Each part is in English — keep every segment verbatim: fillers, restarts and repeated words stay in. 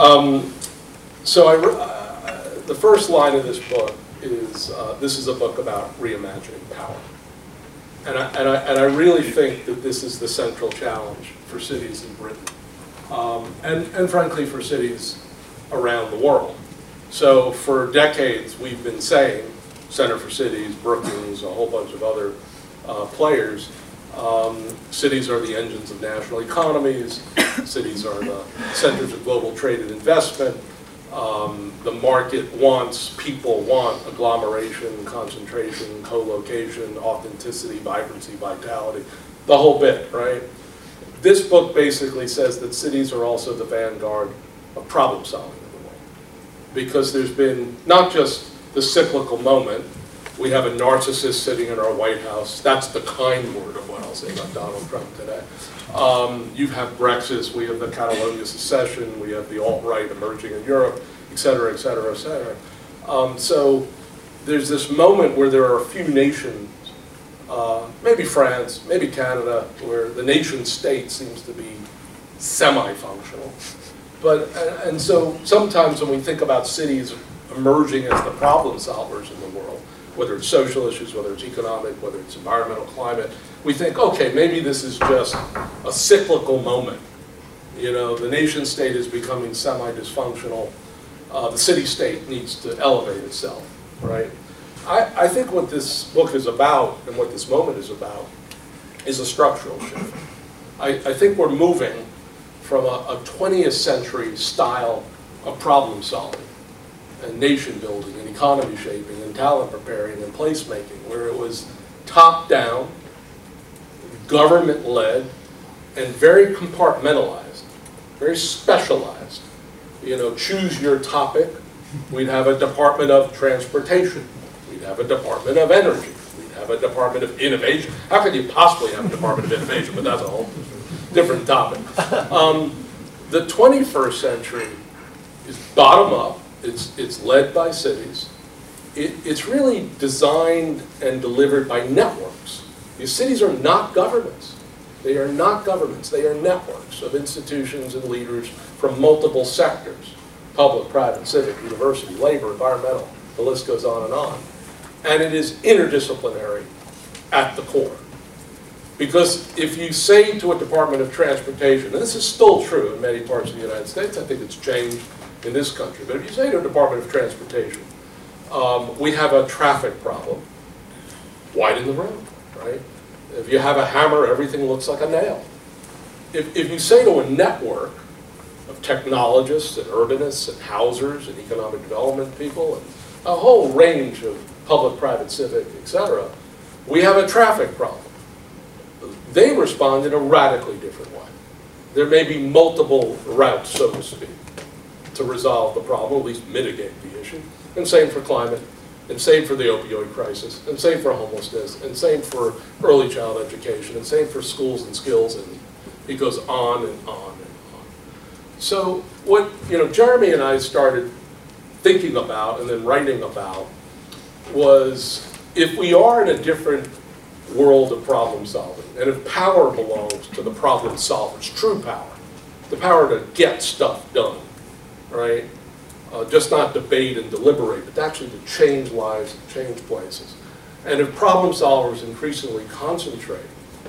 Um, so I, uh, the first line of this book is, uh, this is a book about reimagining power. And I, and, I, and I really think that this is the central challenge for cities in Britain, um, and, and frankly for cities around the world. So for decades we've been saying, Center for Cities, Brookings, a whole bunch of other uh, players, um, cities are the engines of national economies, cities are the centers of global trade and investment, um, the market wants, people want agglomeration, concentration, co-location, authenticity, vibrancy, vitality, the whole bit, right? This book basically says that cities are also the vanguard of problem solving in the world. Because there's been not just the cyclical moment, we have a narcissist sitting in our White House, that's the kind word of what I'll say about Donald Trump today. Um, you have Brexit, we have the Catalonia secession, we have the alt-right emerging in Europe, et cetera, et cetera, et cetera. Um, so there's this moment where there are a few nations, uh, maybe France, maybe Canada, where the nation state seems to be semi-functional. But, and, and so sometimes when we think about cities emerging as the problem solvers in the world, whether it's social issues, whether it's economic, whether it's environmental, climate, we think, okay, maybe this is just a cyclical moment. You know, the nation state is becoming semi-dysfunctional. Uh, the city-state needs to elevate itself, right? I, I think what this book is about and what this moment is about is a structural shift. I, I think we're moving from a, a twentieth century style of problem solving and nation building and economy shaping and talent preparing and placemaking, where it was top down, government led, and very compartmentalized, very specialized. You know, choose your topic. We'd have a Department of Transportation. We'd have a Department of Energy. We'd have a Department of Innovation. How could you possibly have a Department of Innovation? But that's a whole different topic. Um, the twenty-first century is bottom up. It's, it's led by cities. It, it's really designed and delivered by networks. These cities are not governments. They are not governments. They are networks of institutions and leaders from multiple sectors: public, private, civic, university, labor, environmental, the list goes on and on. And it is interdisciplinary at the core. Because if you say to a Department of Transportation, and this is still true in many parts of the United States, I think it's changed in this country, but if you say to a Department of Transportation, um, we have a traffic problem, widen the road, right? If you have a hammer, everything looks like a nail. If, if you say to a network of technologists and urbanists and housers and economic development people and a whole range of public, private, civic, et cetera, we have a traffic problem. They respond in a radically different way. There may be multiple routes, so to speak, to resolve the problem, at least mitigate the issue. And same for climate, and same for the opioid crisis, and same for homelessness, and same for early child education, and same for schools and skills, and it goes on and on and on. So what, you know, Jeremy and I started thinking about and then writing about was, if we are in a different world of problem solving, and if power belongs to the problem solvers, true power, the power to get stuff done, right? Uh, just not debate and deliberate, but actually to change lives and change places. And if problem solvers increasingly concentrate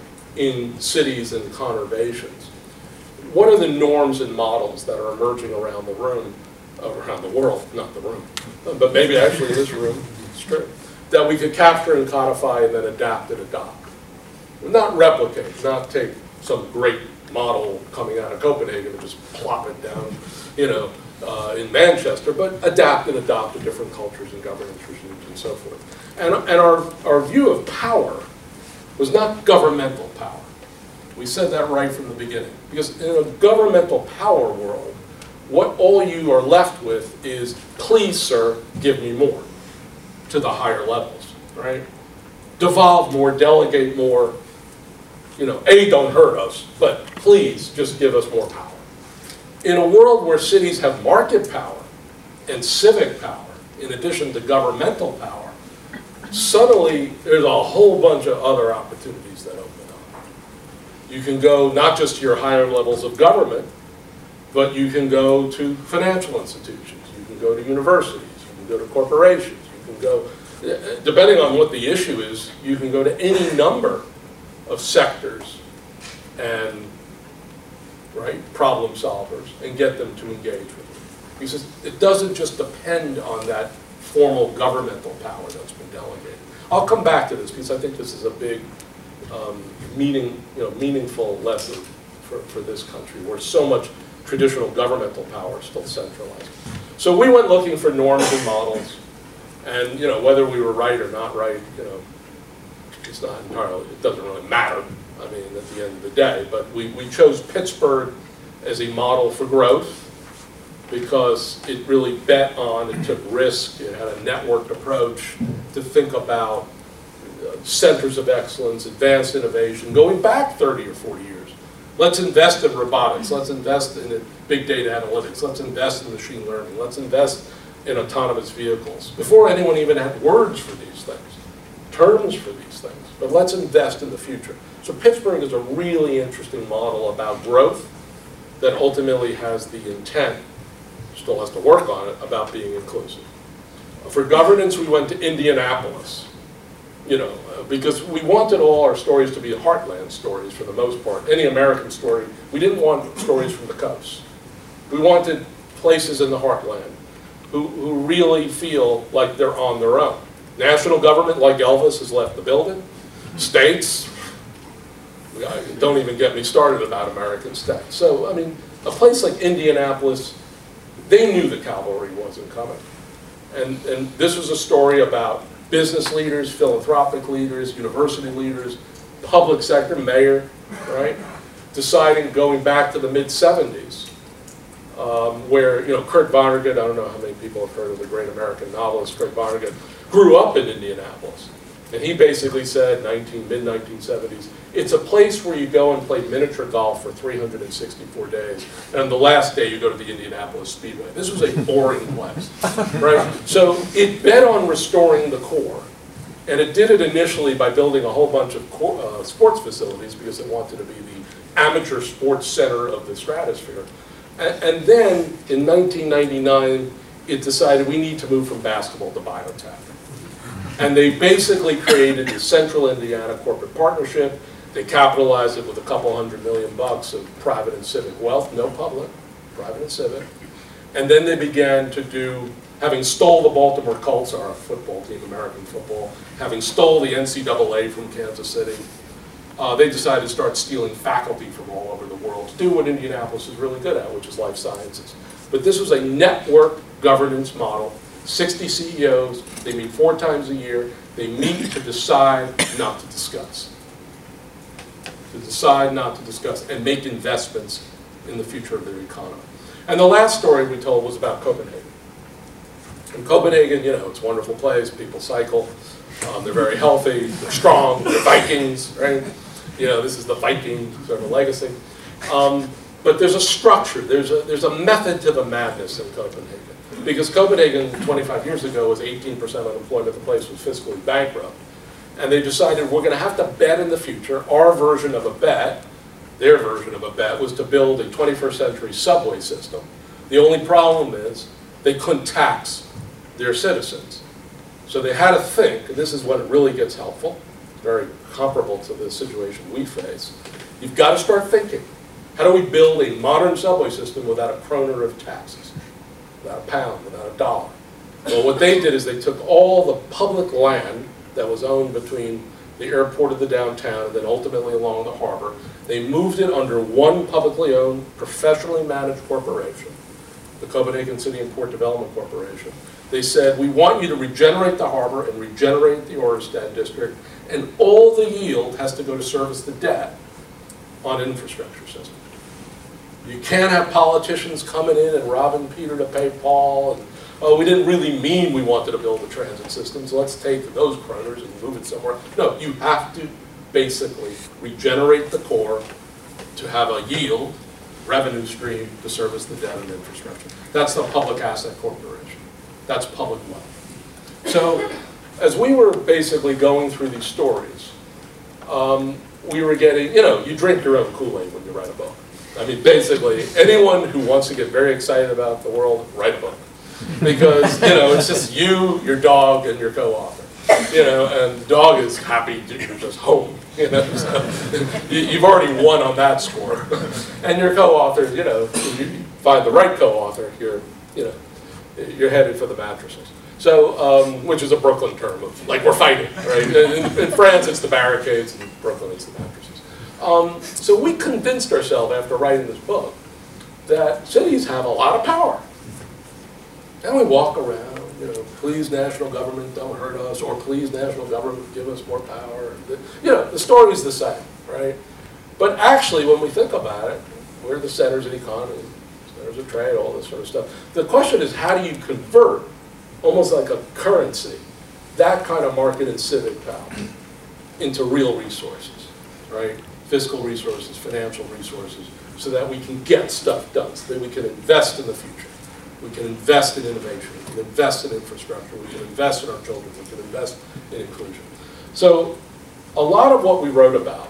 in cities and conurbations, what are the norms and models that are emerging around the room, uh, around the world, not the room, but maybe actually in this room, it's true, that we could capture and codify and then adapt and adopt? Not replicate, not take some great model coming out of Copenhagen and just plop it down, you know, uh, in Manchester, but adapt and adopt to different cultures and governance regimes and so forth. And, and our, our view of power was not governmental power. We said that right from the beginning. Because in a governmental power world, what all you are left with is, please, sir, give me more, to the higher levels, right? Devolve more, delegate more. You know, A, don't hurt us, but please just give us more power. In a world where cities have market power and civic power, in addition to governmental power, suddenly there's a whole bunch of other opportunities that open up. You can go not just to your higher levels of government, But you can go to financial institutions, you can go to universities, you can go to corporations, you can go, depending on what the issue is, you can go to any number of sectors and, right, problem solvers and get them to engage with you. Because it doesn't just depend on that formal governmental power that's been delegated. I'll come back to this because I think this is a big um, meaning, you know, meaningful lesson for, for this country where so much traditional governmental power is still centralized. So we went looking for norms and models, and you know, whether we were right or not right, you know, it's not entirely, it doesn't really matter, I mean, at the end of the day, but we, we chose Pittsburgh as a model for growth because it really bet on, it took risk, it had a networked approach to think about uh, centers of excellence, advanced innovation, going back thirty or forty years. Let's invest in robotics, let's invest in big data analytics, let's invest in machine learning, let's invest in autonomous vehicles. Before anyone even had words for these things, terms for these things, but let's invest in the future. So Pittsburgh is a really interesting model about growth that ultimately has the intent, still has to work on it, about being inclusive. For governance, we went to Indianapolis, you know, because we wanted all our stories to be heartland stories for the most part. Any American story, we didn't want stories from the coast. We wanted places in the heartland who, who really feel like they're on their own. National government, like Elvis, has left the building. States, don't even get me started about American states. So, I mean, a place like Indianapolis, they knew the cavalry wasn't coming. And, and this was a story about business leaders, philanthropic leaders, university leaders, public sector, mayor, right? Deciding, going back to the mid seventies, um, where, you know, Kurt Vonnegut, I don't know how many people have heard of the great American novelist Kurt Vonnegut, grew up in Indianapolis. And he basically said, mid nineteen seventies, it's a place where you go and play miniature golf for three hundred sixty-four days, and on the last day you go to the Indianapolis Speedway. This was a boring place, right? So it bet on restoring the core, and it did it initially by building a whole bunch of uh, sports facilities because it wanted to be the amateur sports center of the stratosphere. And, and then in nineteen ninety-nine, it decided we need to move from basketball to biotech. And they basically created the Central Indiana Corporate Partnership. They capitalized it with a couple hundred million bucks of private and civic wealth, no public, private and civic. And then they began to do, having stole the Baltimore Colts, our football team, American football, having stole the N C double A from Kansas City, uh, they decided to start stealing faculty from all over the world to do what Indianapolis is really good at, which is life sciences. But this was a network governance model. sixty C E Os, they meet four times a year, they meet to decide not to discuss. To decide not to discuss and make investments in the future of their economy. And the last story we told was about Copenhagen. In Copenhagen, you know, it's a wonderful place, people cycle, um, they're very healthy, they're strong, they're Vikings, right? You know, this is the Viking sort of legacy. Um, but there's a structure, there's a, there's a method to the madness in Copenhagen. Because Copenhagen, twenty-five years ago, was eighteen percent unemployment, the place was fiscally bankrupt. And they decided we're going to have to bet in the future. Our version of a bet, their version of a bet, was to build a twenty-first century subway system. The only problem is they couldn't tax their citizens. So they had to think, and this is when it really gets helpful, very comparable to the situation we face. You've got to start thinking, how do we build a modern subway system without a kroner of taxes? Without a pound, without a dollar. Well, what they did is they took all the public land that was owned between the airport of the downtown and then ultimately along the harbor. They moved it under one publicly owned, professionally managed corporation, the Copenhagen City and Port Development Corporation. They said, we want you to regenerate the harbor and regenerate the Orested district, and all the yield has to go to service the debt on an infrastructure system. You can't have politicians coming in and robbing Peter to pay Paul, and oh, we didn't really mean we wanted to build a transit system, so let's take those kroners and move it somewhere. No, you have to basically regenerate the core to have a yield, revenue stream to service the debt and infrastructure. That's the public asset corporation. That's public wealth. So as we were basically going through these stories, um, we were getting, you know, you drink your own Kool-Aid when you write a book. I mean, basically, anyone who wants to get very excited about the world, write a book. Because, you know, it's just you, your dog, and your co-author. You know, and the dog is happy that you're just home. You know, so you, you've already won on that score. And your co-author, you know, if you find the right co-author, you're, you know, you're headed for the mattresses. So, um, which is a Brooklyn term of, like, we're fighting, right? In, in France, it's the barricades, and in Brooklyn, it's the mattresses. Um, so we convinced ourselves after writing this book that cities have a lot of power. And we walk around, you know, please national government, don't hurt us, or please national government, give us more power. You know, the story's the same, right? But actually, when we think about it, we're the centers of economy, centers of trade, all this sort of stuff. The question is, how do you convert, almost like a currency, that kind of market and civic power into real resources, right? Fiscal resources, financial resources, so that we can get stuff done, so that we can invest in the future. We can invest in innovation, we can invest in infrastructure, we can invest in our children, we can invest in inclusion. So a lot of what we wrote about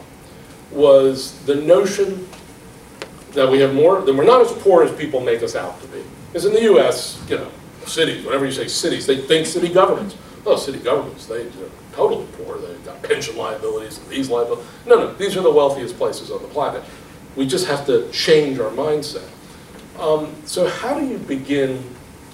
was the notion that we have more, that we're not as poor as people make us out to be. Because in the U S, you know, cities, whenever you say cities, they think city governments. Oh, city governments, they, they're totally poor. They've got pension liabilities and these liabilities. No, no, these are the wealthiest places on the planet. We just have to change our mindset. Um, so how do you begin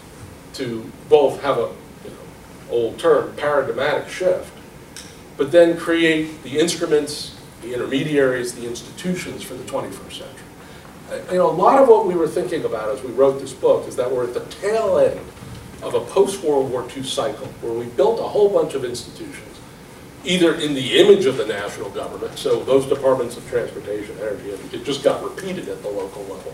to both have a, you know, old term, paradigmatic shift, but then create the instruments, the intermediaries, the institutions for the twenty-first century? Uh, you know, a lot of what we were thinking about as we wrote this book is that we're at the tail end of a post-World War Two cycle where we built a whole bunch of institutions, either in the image of the national government, so those departments of transportation, energy, it just got repeated at the local level,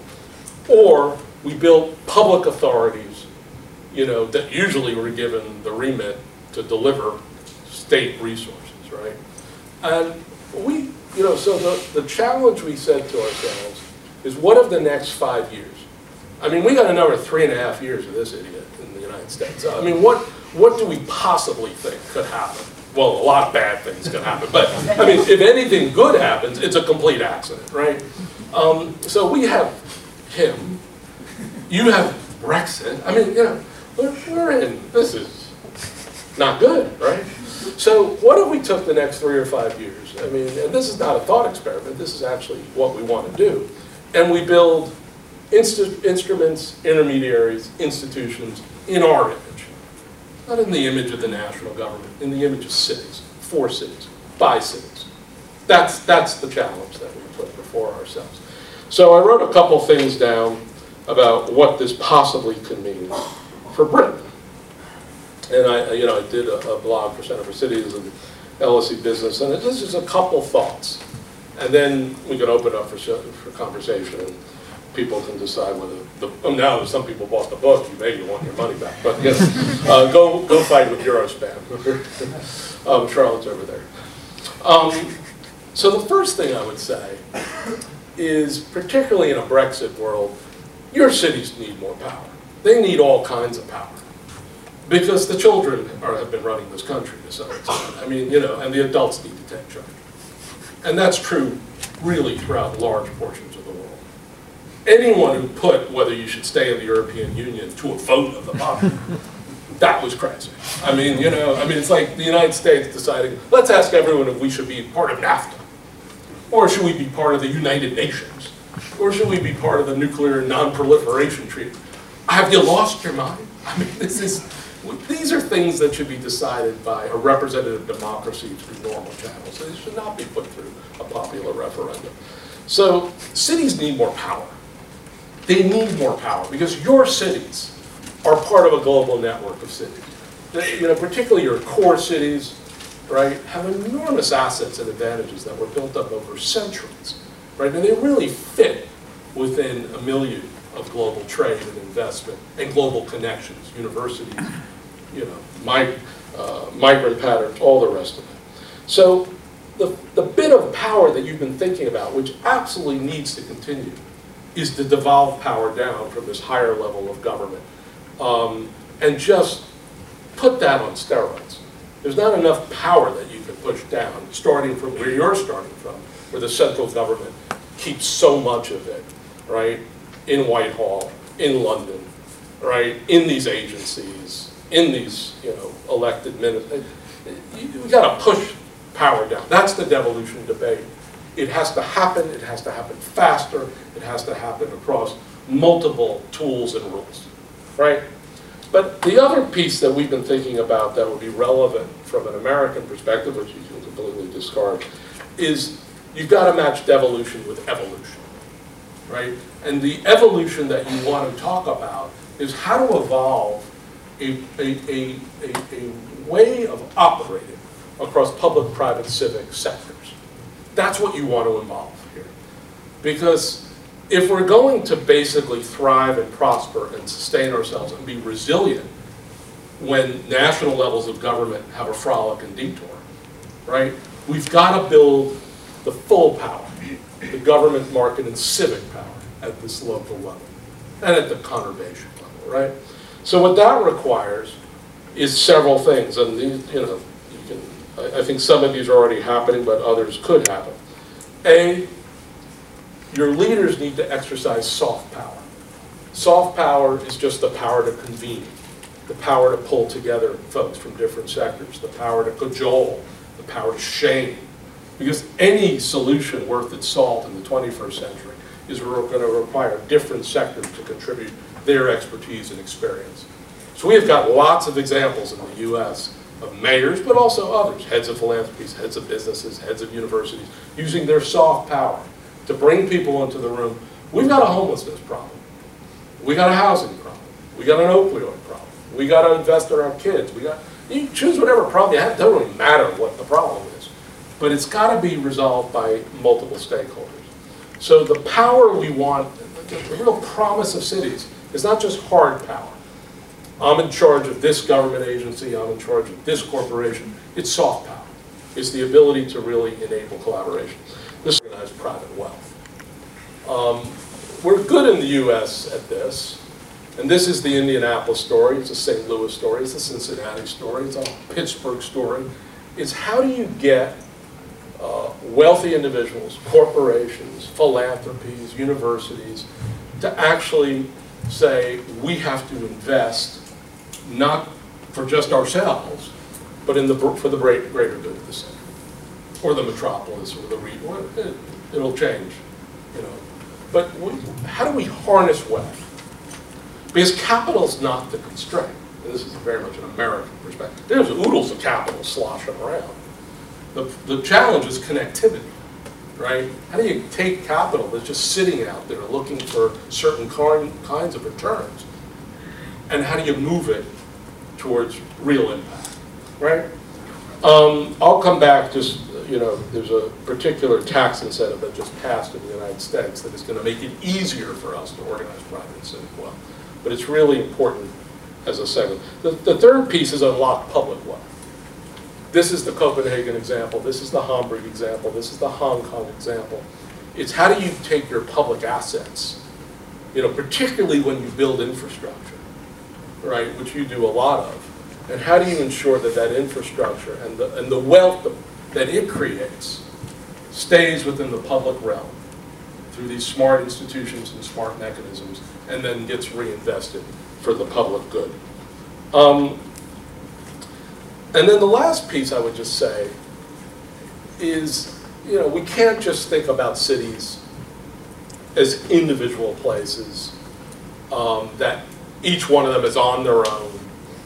or we built public authorities, you know, that usually were given the remit to deliver state resources, right? And we, you know, so the, the challenge we said to ourselves is, what of the next five years? I mean, we got another three and a half years of this idiot in the United States. I mean, what, what do we possibly think could happen? Well, a lot of bad things could happen, but I mean, if anything good happens, it's a complete accident, right? Um, so we have him, you have Brexit. I mean, you know, we're, we're in, this is not good, right? So what if we took the next three or five years? I mean, and this is not a thought experiment, this is actually what we want to do. And we build inst instruments, intermediaries, institutions in our image. Not in the image of the national government, in the image of cities, for cities, by cities. That's, that's the challenge that we put before ourselves. So I wrote a couple things down about what this possibly could mean for Britain. And I, you know, I did a, a blog for Center for Cities and L S E Business, and this is a couple thoughts. And then we can open up for, for conversation, and people can decide whether, the, oh, now some people bought the book, you maybe want your money back. But you know, uh, go, go fight with Eurospan. um, Charlotte's over there. Um, so the first thing I would say is, particularly in a Brexit world, your cities need more power. They need all kinds of power. Because the children are, have been running this country to some extent. I mean, you know, and the adults need to take charge. And that's true really throughout large portions of the world. Anyone who put whether you should stay in the European Union to a vote of the public, that was crazy. I mean, you know, I mean, it's like the United States deciding, let's ask everyone if we should be part of NAFTA. Or should we be part of the United Nations? Or should we be part of the Nuclear Non-Proliferation Treaty? Have you lost your mind? I mean, this is, these are things that should be decided by a representative democracy through normal channels. They should not be put through a popular referendum. So cities need more power. They need more power because your cities are part of a global network of cities. They, you know, particularly your core cities, right, have enormous assets and advantages that were built up over centuries, right? And they really fit within a milieu of global trade and investment and global connections, universities, you know, mig uh, migrant patterns, all the rest of it. So the, the bit of power that you've been thinking about, which absolutely needs to continue, is to devolve power down from this higher level of government um, and just put that on steroids. There's not enough power that you can push down, starting from where you're starting from, where the central government keeps so much of it. right, in Whitehall, in London, right, in these agencies, in these, you know, elected ministers. We got to push power down. That's the devolution debate. It has to happen. It has to happen faster. It has to happen across multiple tools and rules, right? But the other piece that we've been thinking about that would be relevant from an American perspective, which you can completely discard, is you've got to match devolution with evolution, right? And the evolution that you want to talk about is how to evolve a, a, a, a, a way of operating across public, private, civic sectors. That's what you want to evolve here. Because if we're going to basically thrive and prosper and sustain ourselves and be resilient when national levels of government have a frolic and detour, right? We've got to build the full power, the government, market, and civic power at this local level and at the conurbation level, right? So what that requires is several things, and these, you know, you can, I, I think some of these are already happening, but others could happen. A, your leaders need to exercise soft power. Soft power is just the power to convene, the power to pull together folks from different sectors, the power to cajole, the power to shame. Because any solution worth its salt in the twenty-first century is going to require different sectors to contribute their expertise and experience. So we have got lots of examples in the U S of mayors, but also others, heads of philanthropies, heads of businesses, heads of universities, using their soft power to bring people into the room. We've got a homelessness problem. We got a housing problem. We got an opioid problem. We got to invest in our kids. We got, you choose whatever problem you have. It doesn't really matter what the problem is. But it's got to be resolved by multiple stakeholders. So the power we want, the real promise of cities is not just hard power. I'm in charge of this government agency. I'm in charge of this corporation. It's soft power. It's the ability to really enable collaboration. This is organized private wealth. Um, we're good in the U S at this, and this is the Indianapolis story, it's a Saint Louis story, it's a Cincinnati story, it's a Pittsburgh story. It's how do you get uh, wealthy individuals, corporations, philanthropies, universities, to actually say we have to invest not for just ourselves, but in the, for the greater good of the city, or the metropolis, or the region. It, it'll change, you know. But we, how do we harness wealth? Because capital's not the constraint. And this is very much an American perspective. There's oodles of capital sloshing around. The, the challenge is connectivity, right? How do you take capital that's just sitting out there looking for certain kind, kinds of returns, and how do you move it towards real impact, right? Um, I'll come back, just, you know, there's a particular tax incentive that just passed in the United States that is going to make it easier for us to organize private and civic wealth. But it's really important as a segment. The, the third piece is unlock public wealth. This is the Copenhagen example. This is the Hamburg example. This is the Hong Kong example. It's how do you take your public assets, you know, particularly when you build infrastructure, right, which you do a lot of, and how do you ensure that that infrastructure and the, and the wealth that it creates stays within the public realm through these smart institutions and smart mechanisms, and then gets reinvested for the public good. Um, and then the last piece I would just say is, you know, we can't just think about cities as individual places um, that each one of them is on their own,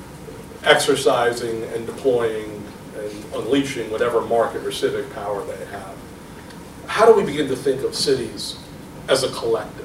exercising and deploying and unleashing whatever market or civic power they have. How do we begin to think of cities as a collective?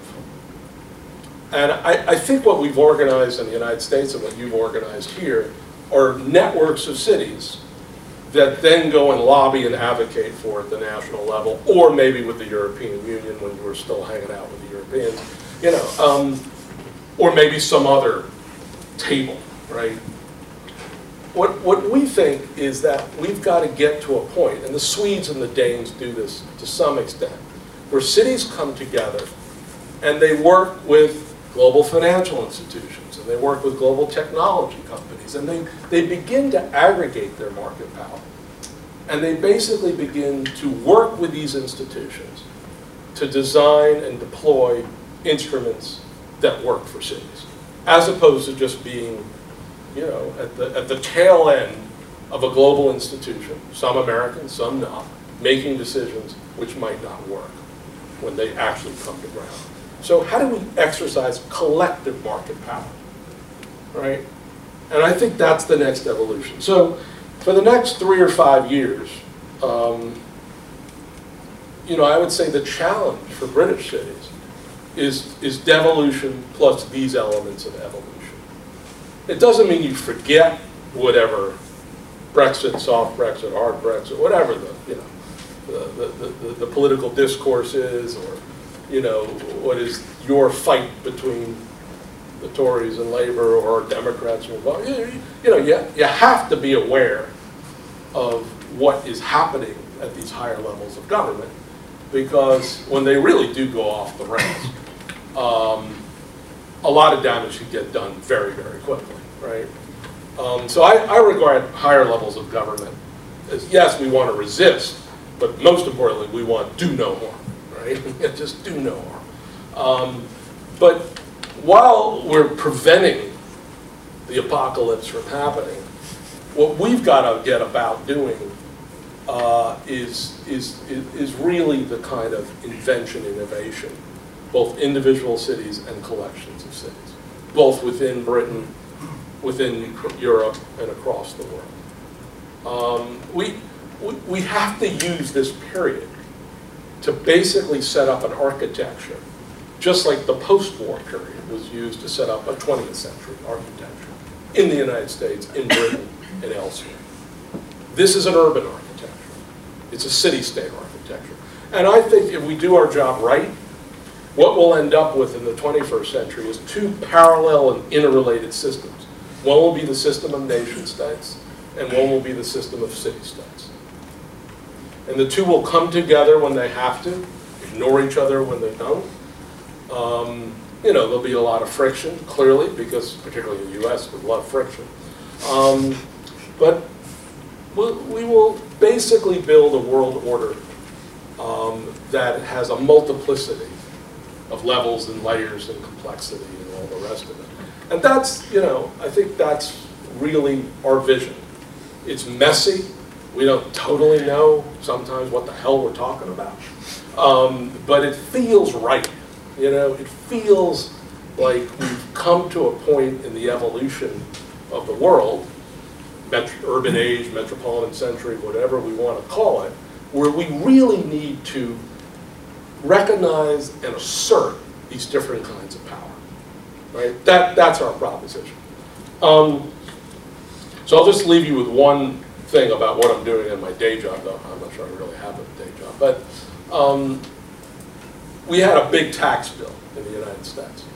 And I, I think what we've organized in the United States and what you've organized here are networks of cities that then go and lobby and advocate for at the national level, or maybe with the European Union when you were still hanging out with the Europeans, you know, um, or maybe some other table, right? What, what we think is that we've got to get to a point, and the Swedes and the Danes do this to some extent, where cities come together and they work with global financial institutions, and they work with global technology companies, and they, they begin to aggregate their market power. And they basically begin to work with these institutions to design and deploy instruments that work for cities, as opposed to just being, you know, at the, at the tail end of a global institution, some American, some not, making decisions which might not work when they actually come to ground. So how do we exercise collective market power, right? And I think that's the next evolution. So for the next three or five years, um, you know, I would say the challenge for British cities is, is devolution plus these elements of evolution. It doesn't mean you forget whatever Brexit, soft Brexit, hard Brexit, whatever the, you know, the, the, the, the political discourse is, or, you know, what is your fight between the Tories and Labour or Democrats and Republicans. You, you know, you, you have to be aware of what is happening at these higher levels of government, because when they really do go off the rails, um, a lot of damage can get done very, very quickly, right? Um, so I, I regard higher levels of government as, yes, we want to resist, but most importantly, we want do no harm, right? Just do no harm. Um, but while we're preventing the apocalypse from happening, what we've got to get about doing uh, is, is, is really the kind of invention, innovation, both individual cities and collections of cities, both within Britain, within Europe, and across the world. Um, we, we, we have to use this period to basically set up an architecture, just like the post-war period was used to set up a twentieth century architecture in the United States, in Britain, and elsewhere. This is an urban architecture. It's a city-state architecture. And I think if we do our job right, what we'll end up with in the twenty-first century is two parallel and interrelated systems. One will be the system of nation states, and one will be the system of city states. And the two will come together when they have to, ignore each other when they don't. Um, you know, there'll be a lot of friction, clearly, because particularly in the U S, with a lot of friction. Um, but we'll, we will basically build a world order um, that has a multiplicity of levels and layers and complexity and all the rest of it. And that's, you know, I think that's really our vision. It's messy. We don't totally know sometimes what the hell we're talking about. Um, but it feels right. You know, it feels like we've come to a point in the evolution of the world, metro, urban age, metropolitan century, whatever we want to call it, where we really need to recognize and assert these different kinds of power. Right? That, that's our proposition. Um, so I'll just leave you with one thing about what I'm doing in my day job, though I'm not sure I really have a day job. But um, we had a big tax bill in the United States.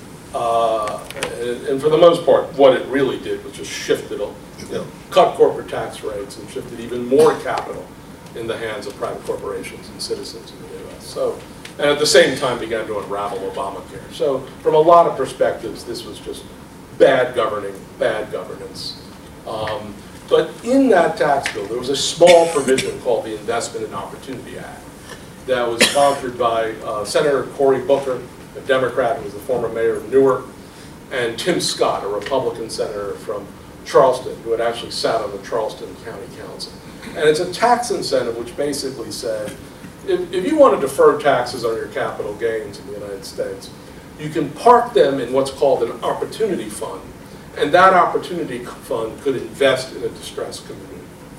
Uh, and, and for the most part, what it really did was just shifted, you know, cut corporate tax rates and shifted even more capital in the hands of private corporations and citizens in the U S. So, and at the same time began to unravel Obamacare. So from a lot of perspectives, this was just bad governing, bad governance. Um, but in that tax bill, there was a small provision called the Investment and Opportunity Act that was sponsored by uh, Senator Cory Booker, a Democrat who was the former mayor of Newark, and Tim Scott, a Republican senator from Charleston, who had actually sat on the Charleston County Council. And it's a tax incentive which basically said, if, if you want to defer taxes on your capital gains in the United States, you can park them in what's called an opportunity fund, and that opportunity fund could invest in a distressed community.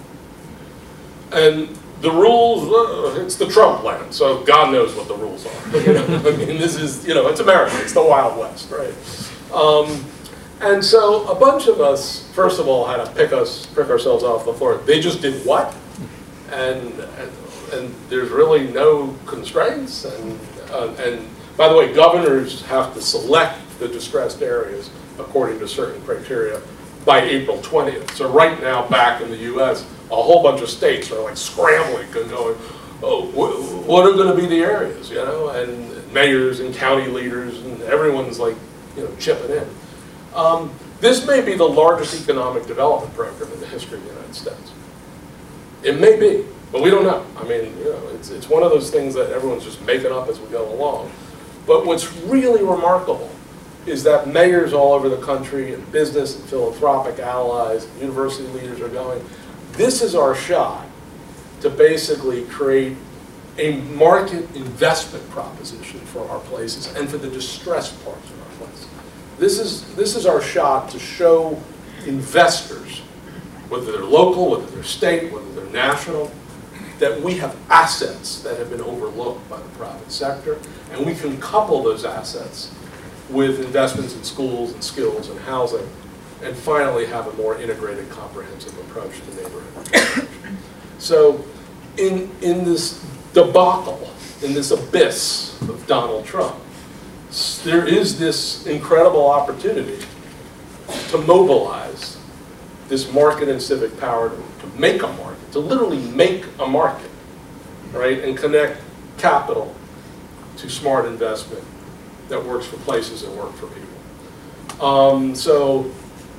And the rules, uh, it's the Trump plan, so God knows what the rules are. You know? I mean, this is, you know, it's America, it's the Wild West, right? Um, and so a bunch of us, first of all, had to pick us, pick ourselves off the floor. They just did what? And, and, and there's really no constraints. And, uh, and by the way, governors have to select the distressed areas according to certain criteria by April twentieth. So right now, back in the U S, a whole bunch of states are like scrambling and going, oh, wh what are going to be the areas, you know? And mayors and county leaders and everyone's like, you know, chipping in. Um, this may be the largest economic development program in the history of the United States. It may be, but we don't know. I mean, you know, it's, it's one of those things that everyone's just making up as we go along. But what's really remarkable is that mayors all over the country and business and philanthropic allies and university leaders are going, this is our shot to basically create a market investment proposition for our places and for the distressed parts of our places. This is, this is our shot to show investors, whether they're local, whether they're state, whether they're national, that we have assets that have been overlooked by the private sector, and we can couple those assets with investments in schools and skills and housing, and finally have a more integrated, comprehensive approach to neighborhood. So in, in this debacle, in this abyss of Donald Trump, there is this incredible opportunity to mobilize this market and civic power to, to make a market, to literally make a market, right, and connect capital to smart investment that works for places and work for people. Um, so,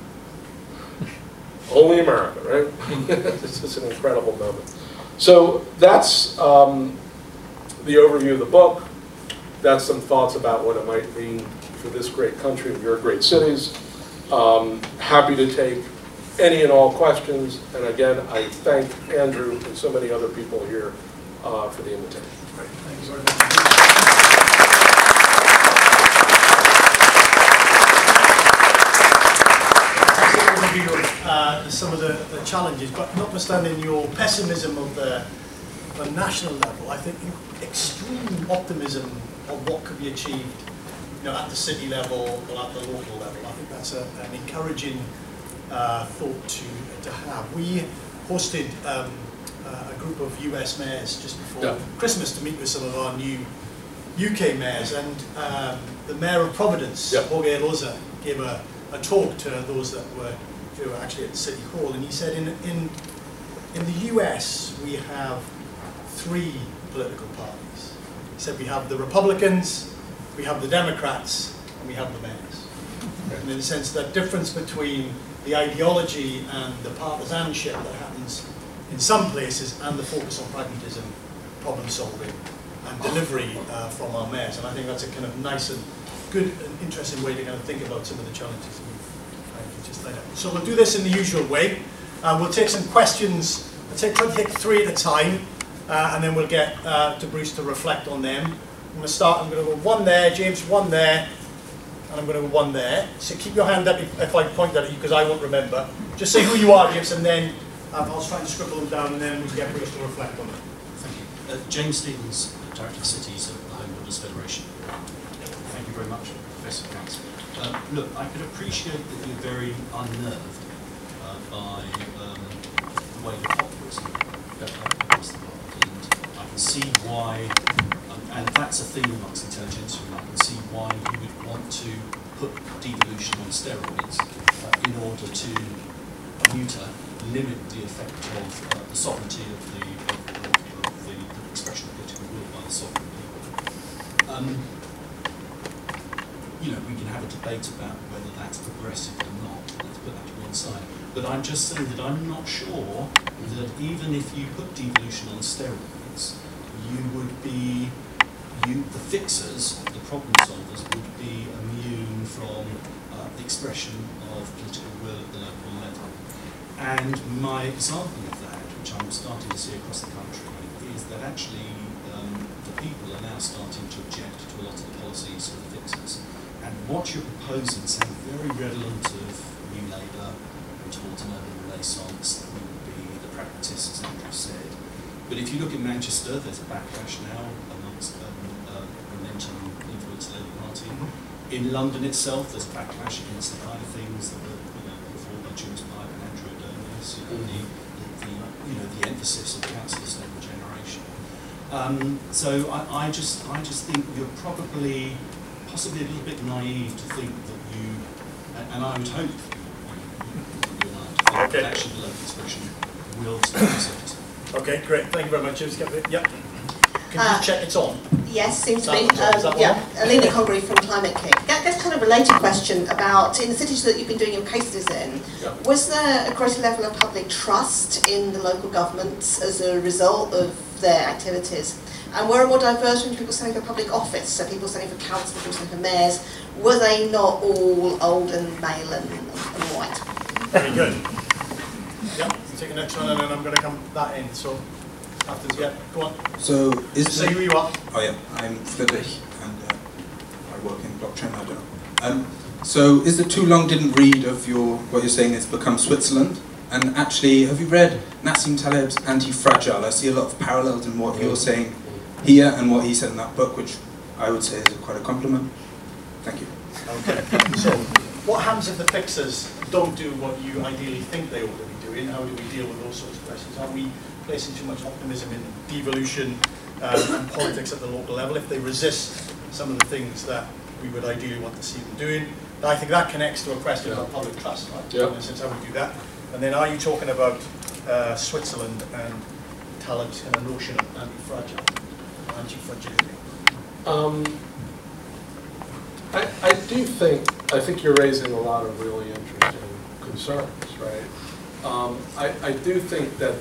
only America, right? This is an incredible moment. So that's um, the overview of the book. That's some thoughts about what it might mean for this great country and your great cities. Um, happy to take any and all questions. And again, I thank Andrew and so many other people here uh, for the invitation. Great. Thank you very much. Uh, some of the, the challenges, but notwithstanding your pessimism of the, the national level, I think extreme optimism of what could be achieved, you know, at the city level or at the local level. I think that's a, an encouraging uh, thought to to have. We hosted um, uh, a group of U S mayors just before yeah. Christmas to meet with some of our new U K mayors, and um, the mayor of Providence, yeah. Jorge Rosa, gave a, a talk to those that were who were actually at City Hall, and he said in, in, in the U S we have three political parties. He said we have the Republicans, we have the Democrats, and we have the mayors. And in the sense that difference between the ideology and the partisanship that happens in some places and the focus on pragmatism, problem solving, and delivery uh, from our mayors. And I think that's a kind of nice and good and interesting way to kind of think about some of the challenges. So we'll do this in the usual way. Uh, we'll take some questions. I'll take, try to take three at a time, uh, and then we'll get uh, to Bruce to reflect on them. I'm going to start. I'm going to go one there, James, one there, and I'm going to go one there. So keep your hand up if, if I point at you, because I won't remember. Just say who you are, James, and then um, I'll try to scribble them down, and then we can get Bruce to reflect on them. Thank you. Uh, James Stevens, Director of Cities at the Home Builders Federation. Thank you very much, Professor Katz. Uh, look, I could appreciate that you're very unnerved uh, by um, the way the populism goes across the world, and I can see why, um, and that's a theme amongst intelligentsia, and I can see why you would want to put devolution on steroids uh, in order to neuter, limit the effect of uh, the sovereignty of the, of, of, of the, the expression of political will by the sovereign people. Um, You know, we can have a debate about whether that's progressive or not. Let's put that to one side. But I'm just saying that I'm not sure that even if you put devolution on steroids, you would be, you, the fixers, the problem solvers, would be immune from uh, the expression of political will at the local level. And my example of that, which I'm starting to see across the country, is that actually um, the people are now starting to object to a lot of the policies of the fixers. And what you're proposing sounds very redolent of New Labour and towards an urban renaissance that we would be the pragmatists, as Andrew said. But if you look at Manchester, there's a backlash now amongst um, uh, momentum influenced Labour Party. In London itself, there's a backlash against the kind of things that were, you know, before by James Pipe and Andrew Adonis, you know, the, the, the, you know, the emphasis of councillors over generation. Um, so I, I just, I just think you're probably possibly a little bit naive to think that you, and, and I would hope you, you're naive to think okay. that actually the local expression will start. Okay, great. Thank you very much, James. Yep. Can you uh, check it's on? Yes, seems to that, be. Um, yeah, on? Alina Congreve from Climate Kick. That, that's kind of a related question about, in the cities that you've been doing cases in, yeah. was there a greater level of public trust in the local governments as a result of their activities? and were a more diverse range of people standing for public office, so people standing for council, people standing for mayors, were they not all old and male and, and white? Very good. Yeah, take the next one, and then I'm going to come that in. So, after, yeah, go on. So, is Say the, who you are. Oh yeah, I'm Friedrich, and uh, I work in blockchain. I don't know. Um, so, is it too long? Didn't read of your what you're saying? It's become Switzerland. And actually, have you read Nassim Taleb's Anti-Fragile? I see a lot of parallels in what you're saying here and what he said in that book, which I would say is quite a compliment. Thank you. Okay. So, what happens if the fixers don't do what you ideally think they ought to be doing? How do we deal with those sorts of questions? Are we placing too much optimism in devolution um, and politics at the local level if they resist some of the things that we would ideally want to see them doing? I think that connects to a question Yeah. about public trust, right? Yeah. In a sense, how we do that. And then, are you talking about uh, Switzerland and Taleb's kind of notion of anti-fragile, anti-fragility? Um, I, I do think, I think you're raising a lot of really interesting concerns, right? Um, I, I do think that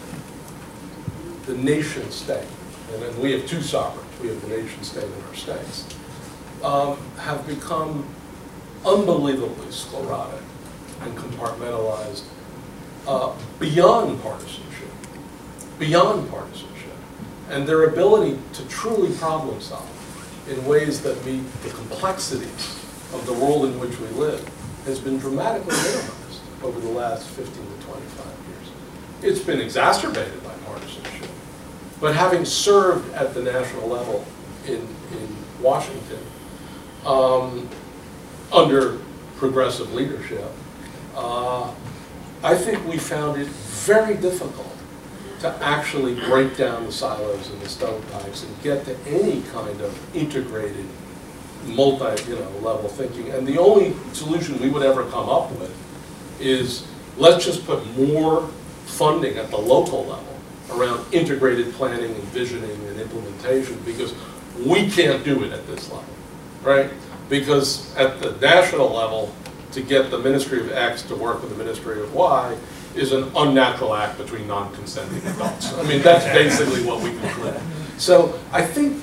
the nation state, and then we have two sovereigns, we have the nation state and our states, um, have become unbelievably sclerotic and compartmentalized uh, beyond partisanship, beyond partisanship, and their ability to truly problem solve in ways that meet the complexities of the world in which we live has been dramatically minimized over the last fifteen to twenty-five years. It's been exacerbated by partisanship, but having served at the national level in, in Washington um, under progressive leadership, uh, I think we found it very difficult to actually break down the silos and the stovepipes and get to any kind of integrated, multi, you know, level thinking. And the only solution we would ever come up with is let's just put more funding at the local level around integrated planning and visioning and implementation, because we can't do it at this level, right? Because at the national level, to get the Ministry of X to work with the Ministry of Y is an unnatural act between non-consenting adults. I mean, that's basically what we conclude. So I think,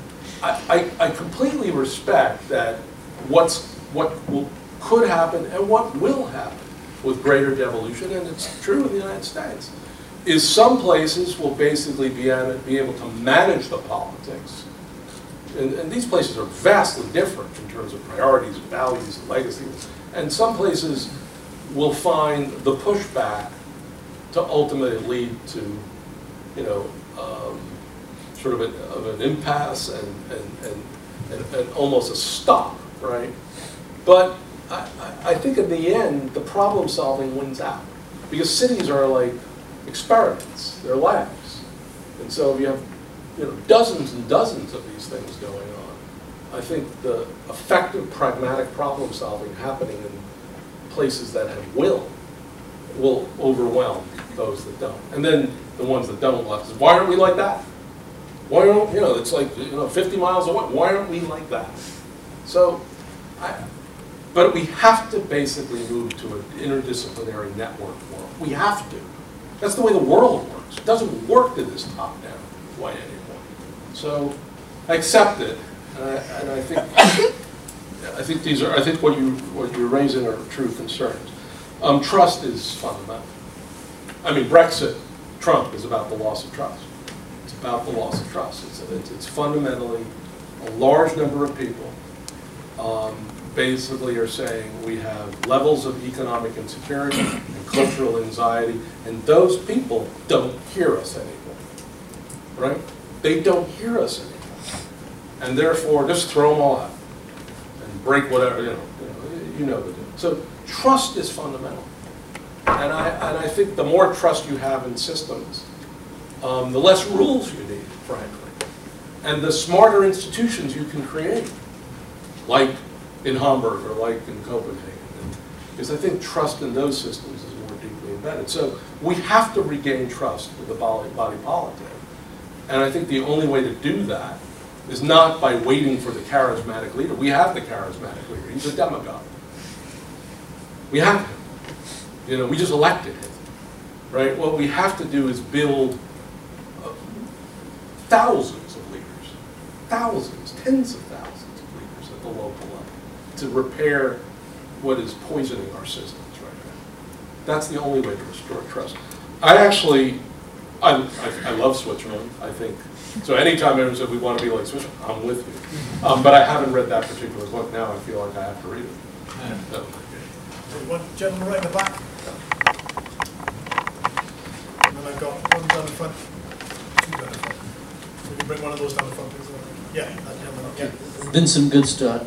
I, I, I completely respect that what's, what will, could happen and what will happen with greater devolution, and it's true in the United States, is some places will basically be, able, be able to manage the politics. And, and these places are vastly different in terms of priorities and values and legacies. And some places will find the pushback to ultimately lead to, you know, um, sort of, an, of an impasse and, and, and, and, and almost a stop, right? But I, I think in the end, the problem solving wins out. Because cities are like experiments, they're labs. And so if you have, you know, dozens and dozens of these things going on, I think the effective pragmatic problem solving happening in places that have will will overwhelm those that don't. And then the ones that don't left is, why aren't we like that? Why aren't, you know, it's like, you know, fifty miles away, why aren't we like that? So, I, but we have to basically move to an interdisciplinary network world. We have to. That's the way the world works. It doesn't work in this top-down way anymore. So, I accept it. And I, and I think, I think these are, I think what you what you're raising are true concerns. Um, trust is fundamental. I mean, Brexit, Trump is about the loss of trust. It's about the loss of trust. It's it's, it's fundamentally a large number of people um, basically are saying we have levels of economic insecurity and cultural anxiety, and those people don't hear us anymore, right? They don't hear us anymore. And therefore, just throw them all out and break whatever, you know, you know, you know the deal. So trust is fundamental. And I, and I think the more trust you have in systems, um, the less rules you need, frankly. And the smarter institutions you can create, like in Hamburg or like in Copenhagen. And, because I think trust in those systems is more deeply embedded. So we have to regain trust with the body, body politic. And I think the only way to do that is not by waiting for the charismatic leader. We have the charismatic leader. He's a demagogue. We have him. You know, we just elected him, right? What we have to do is build uh, thousands of leaders thousands, tens of thousands of leaders at the local level to repair what is poisoning our systems right now. That's the only way to restore trust. I actually, I, I, I love Switzerland, I think. So anytime anyone said we want to be like Switzerland, I'm with you. Um, but I haven't read that particular book. Now I feel like I have to read it. So. One gentleman right in the back. And then I've got one down the front, two down the front. We can bring one of those down the front, please. Yeah, that gentleman. Yeah. Vincent Goodstart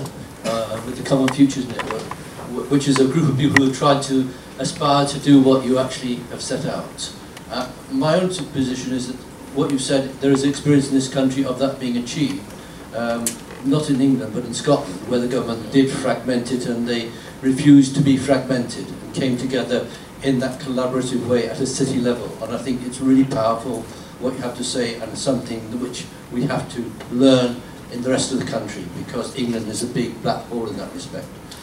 uh, with the Common Futures Network, wh- which is a group of people who try to aspire to do what you actually have set out. Uh, my own position is that what you've said, there is experience in this country of that being achieved, um, not in England but in Scotland, where the government did fragment it and they refused to be fragmented and came together in that collaborative way at a city level. And I think it's really powerful what you have to say, and something which we have to learn in the rest of the country, because England is a big black hole in that respect.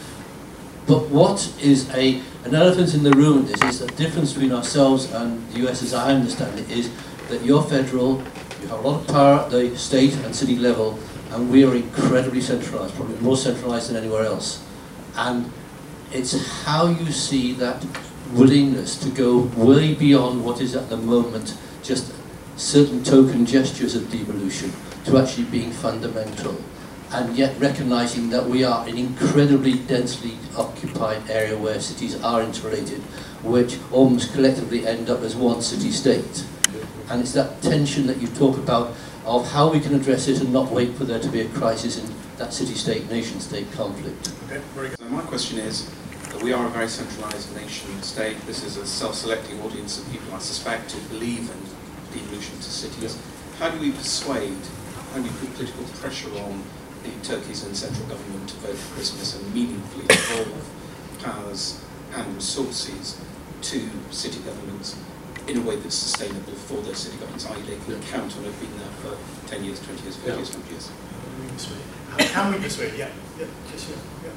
But what is a, an elephant in the room in this is the difference between ourselves and the U S, as I understand it, is that you're federal, you have a lot of power at the state and city level, and we are incredibly centralised, probably more centralised than anywhere else. And it's how you see that willingness to go way beyond what is at the moment just certain token gestures of devolution to actually being fundamental, and yet recognising that we are an incredibly densely occupied area where cities are interrelated, which almost collectively end up as one city-state. And it's that tension that you talk about of how we can address it and not wait for there to be a crisis in that city-state, nation-state conflict. Okay, very good. So my question is, that we are a very centralised nation-state. This is a self-selecting audience of people, I suspect, who believe in devolution to cities. How do we persuade, how do we put political pressure on the Turkey's and central government to vote for Christmas and meaningfully devolve powers and resources to city governments in a way that's sustainable for those city governments, that is they can yeah. count on it being there for ten years, twenty years, fifty yeah. years, one hundred years. How can we persuade? Yeah, yeah, just yeah. yeah.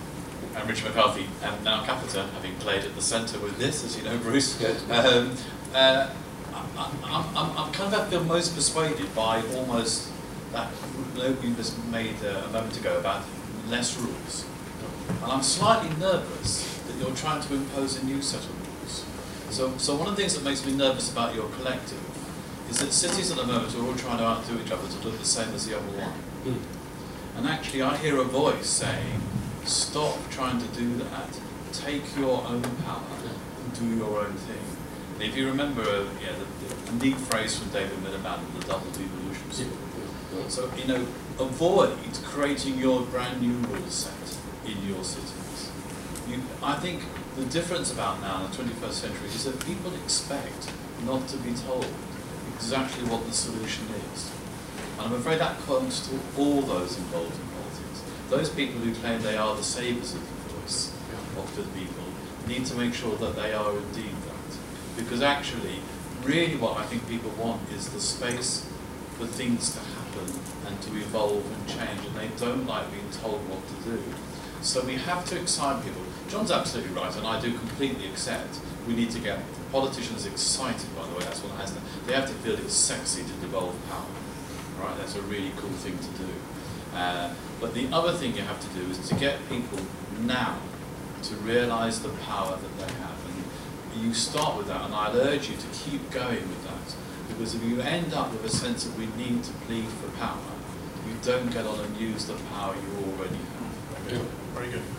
I'm Richard McCarthy, and now Capita, having played at the centre with this, as you know, Bruce. Um, uh, I, I'm, I'm, I'm kind of feel most persuaded by almost that note we just made uh, a moment ago about less rules. And I'm slightly nervous that you're trying to impose a new set of rules. So, so one of the things that makes me nervous about your collective is that cities at the moment are all trying to outdo each other to look the same as the other one. Mm. And actually I hear a voice saying, stop trying to do that, take your own power and do your own thing. And if you remember uh, yeah, the, the neat phrase from David Miliband, the double devolution story. Yeah. So, you know, avoid creating your brand new rule set in your cities. You, I think the difference about now in the twenty-first century is that people expect not to be told exactly what the solution is. And I'm afraid that comes to all those involved in politics. Those people who claim they are the saviours of the voice of the people need to make sure that they are indeed that. Because actually, really what I think people want is the space for things to happen and to evolve and change, and they don't like being told what to do. So we have to excite people. John's absolutely right, and I do completely accept we need to get politicians excited, by the way, that's what has to, they have to feel it's sexy to devolve power. Right, that's a really cool thing to do. Uh, but the other thing you have to do is to get people now to realise the power that they have. And you start with that, and I'd urge you to keep going with that. Because if you end up with a sense that we need to plead for power, you don't get on and use the power you already have. Very good. Very good.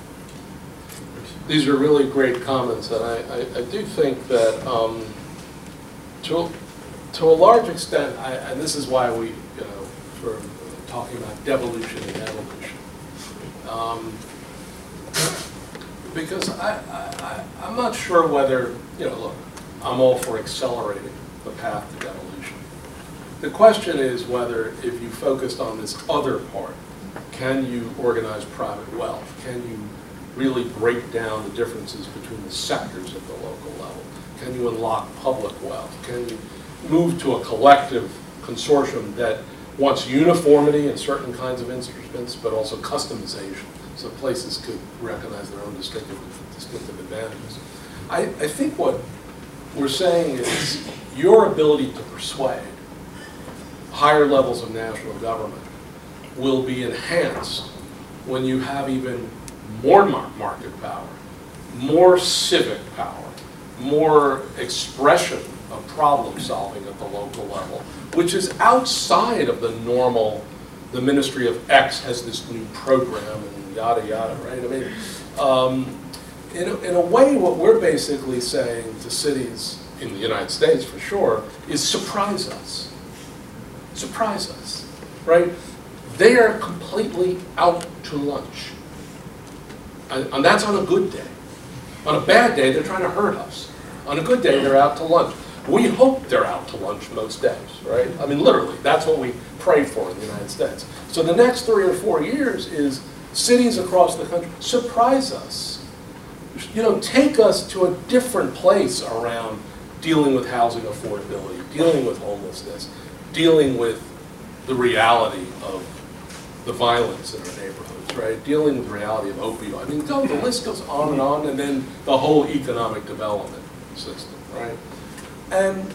These are really great comments, and I, I, I do think that um, to, to a large extent, I, and this is why we, you know, for talking about devolution and evolution, um, because I, I, I'm not sure whether, you know, look, I'm all for accelerating the path to devolution. The question is whether, if you focused on this other part, can you organize private wealth? Can you really break down the differences between the sectors at the local level? Can you unlock public wealth? Can you move to a collective consortium that wants uniformity in certain kinds of instruments, but also customization, so places could recognize their own distinctive, distinctive advantages? I, I think what we're saying is your ability to persuade higher levels of national government will be enhanced when you have even more mar- market power, more civic power, more expression of problem solving at the local level, which is outside of the normal, the Ministry of X has this new program and yada yada, right? I mean, um, in, a, in a way, what we're basically saying to cities in the United States, for sure, is surprise us. Surprise us, right? They are completely out to lunch. And, and that's on a good day. On a bad day, they're trying to hurt us. On a good day, they're out to lunch. We hope they're out to lunch most days, right? I mean, literally, that's what we pray for in the United States. So the next three or four years is cities across the country, surprise us. You know, take us to a different place around dealing with housing affordability, dealing with homelessness, dealing with the reality of the violence in our neighborhoods, right? Dealing with the reality of opioid. I mean, go, the list goes on and on, and then the whole economic development system, right? And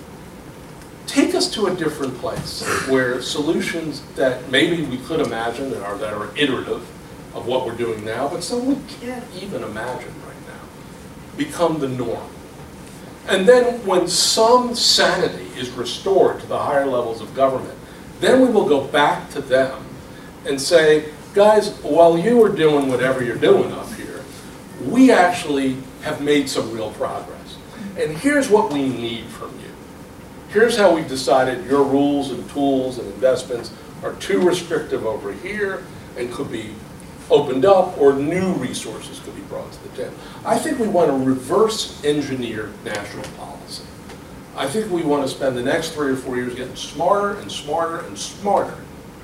take us to a different place where solutions that maybe we could imagine and are, that are iterative of what we're doing now, but some we can't even imagine right now, become the norm. And then when some sanity is restored to the higher levels of government, then we will go back to them and say, guys, while you are doing whatever you're doing up here, we actually have made some real progress. And here's what we need from you. Here's how we've decided your rules and tools and investments are too restrictive over here and could be opened up, or new resources could be brought to the table. I think we want to reverse engineer national policy. I think we want to spend the next three or four years getting smarter and smarter and smarter,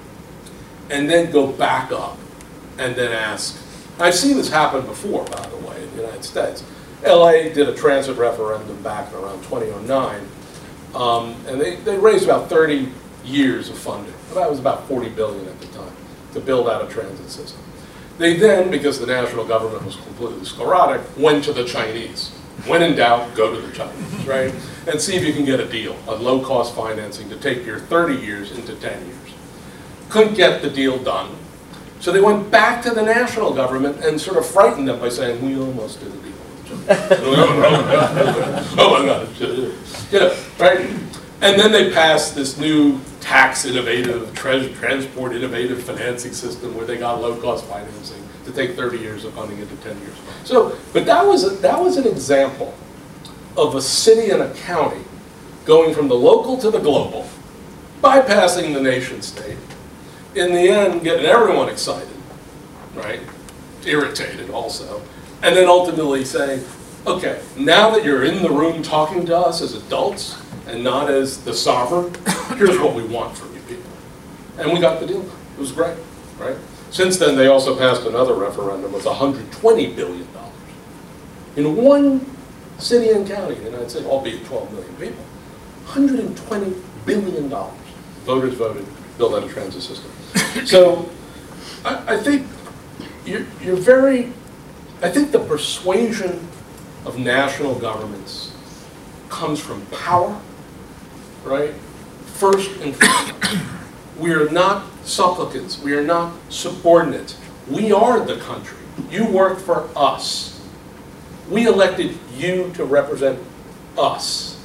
and then go back up and then ask. I've seen this happen before, by the way, in the United States. L A did a transit referendum back in around two thousand nine, um, and they, they raised about thirty years of funding. That was about forty billion dollars at the time to build out a transit system. They then, because the national government was completely sclerotic, went to the Chinese. When in doubt, go to the Chinese, right? And see if you can get a deal on low-cost financing to take your thirty years into ten years. Couldn't get the deal done. So they went back to the national government and sort of frightened them by saying, we almost did a deal with the Chinese. Oh my God. You know, right? And then they passed this new tax innovative, transport innovative financing system where they got low-cost financing to take thirty years of funding into ten years. So, but that was, a, that was an example of a city and a county going from the local to the global, bypassing the nation state, in the end getting everyone excited, right, irritated also, and then ultimately saying, okay, now that you're in the room talking to us as adults, and not as the sovereign, here's what we want from you people. And we got the deal done. It was great, right? Since then, they also passed another referendum with one hundred twenty billion dollars. In one city and county in the United States, albeit twelve million people, one hundred twenty billion dollars. Voters voted, build out a transit system. So, I, I think you're, you're very, I think the persuasion of national governments comes from power, right? First and foremost. We are not supplicants. We are not subordinates. We are the country. You work for us. We elected you to represent us.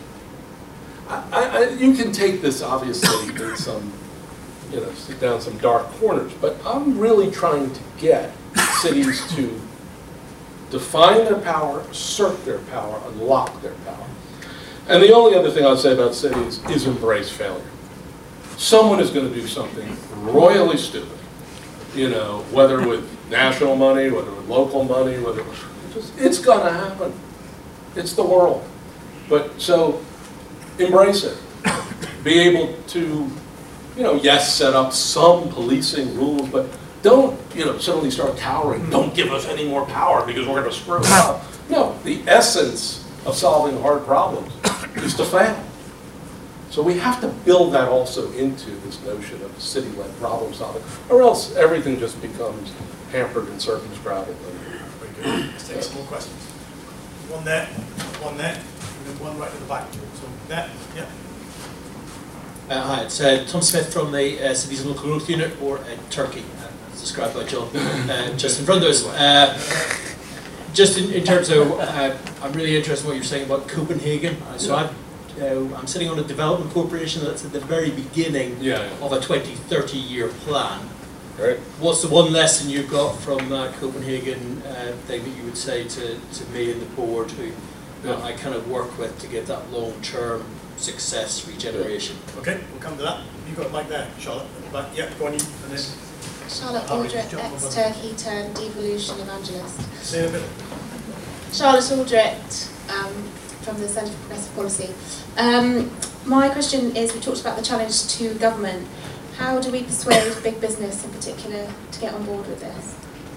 I, I, you can take this, obviously, in some, you know, sit down some dark corners, but I'm really trying to get cities to define their power, assert their power, unlock their power. And the only other thing I'll say about cities is embrace failure. Someone is going to do something royally stupid, you know, whether with national money, whether with local money, whether it's, it's going to happen. It's the world. But so embrace it. Be able to, you know, yes, set up some policing rules, but don't, you know, suddenly start cowering. Don't give us any more power because we're going to screw it up. No, the essence of solving hard problems is to fail. So we have to build that also into this notion of city-led problem solving, or else everything just becomes hampered and circumscribed. Let's take some more questions. One there, one there, and then one right at the back. So that, yeah. Uh, hi, it's uh, Tom Smith from the uh, Cities and Local Growth Unit, or uh, Turkey, uh, as described by John, uh, just in front of us. Uh, just in, in terms of, uh, I'm really interested in what you're saying about Copenhagen. Uh, so I'm, uh, I'm sitting on a development corporation that's at the very beginning Yeah, yeah. of a twenty, thirty year plan. Right. What's the one lesson you've got from that Copenhagen uh, thing that you would say to, to me and the board who uh, I kind of work with to get that long-term success regeneration? Okay, we'll come to that. You've got a mic there, Charlotte. Back. Yeah, go on you. And then Charlotte Harry, Aldrich, jump over. ex-Turkey turned devolution evangelist. say a bit. Charlotte Aldrich um, from the Centre for Progressive Policy. Um, my question is, we talked about the challenge to government. How do we persuade big business in particular to get on board with this?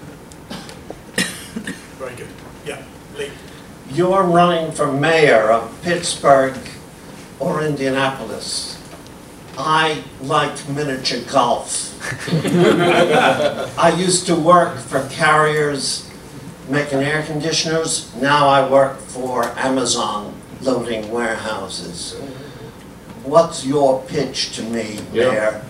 Very good. Yeah, Lee. You're running for mayor of Pittsburgh or Indianapolis. I like miniature golf. I used to work for carriers making air conditioners. Now I work for Amazon loading warehouses. What's your pitch to me, Yeah. Mayor?